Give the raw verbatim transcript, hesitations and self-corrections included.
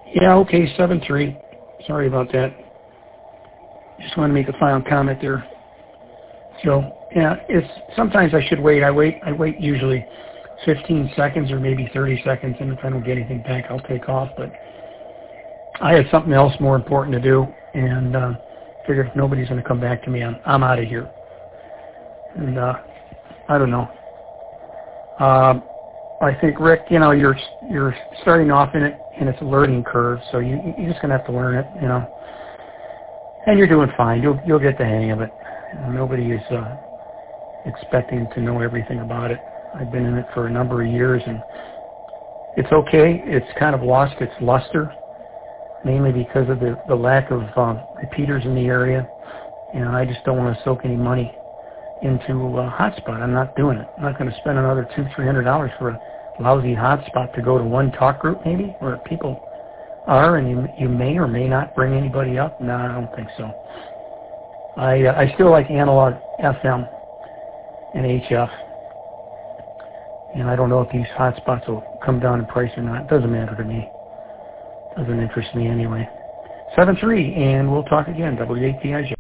Yeah, okay, seven three. Sorry about that. Just want to make a final comment there. So, yeah, it's sometimes I should wait. I wait. I wait usually fifteen seconds or maybe thirty seconds, and if I don't get anything back, I'll take off. But I had something else more important to do, and uh, figured if nobody's going to come back to me, I'm I'm out of here. And uh, I don't know. Um, I think, Rick, you know, you're you're starting off in it, and it's a learning curve, so you you're just going to have to learn it, you know. And you're doing fine. You'll you'll get the hang of it. Nobody is uh, expecting to know everything about it. I've been in it for a number of years, and it's okay. It's kind of lost its luster, mainly because of the, the lack of um, repeaters in the area. And I just don't want to soak any money into a hotspot. I'm not doing it. I'm not going to spend another two, three hundred dollars for a lousy hotspot to go to one talk group, maybe, where people are, and you you may or may not bring anybody up. No, I don't think so. I uh, I still like analog F M and H F, and I don't know if these hotspots will come down in price or not. It doesn't matter to me. Doesn't interest me anyway. seven three, and we'll talk again. W A T I J.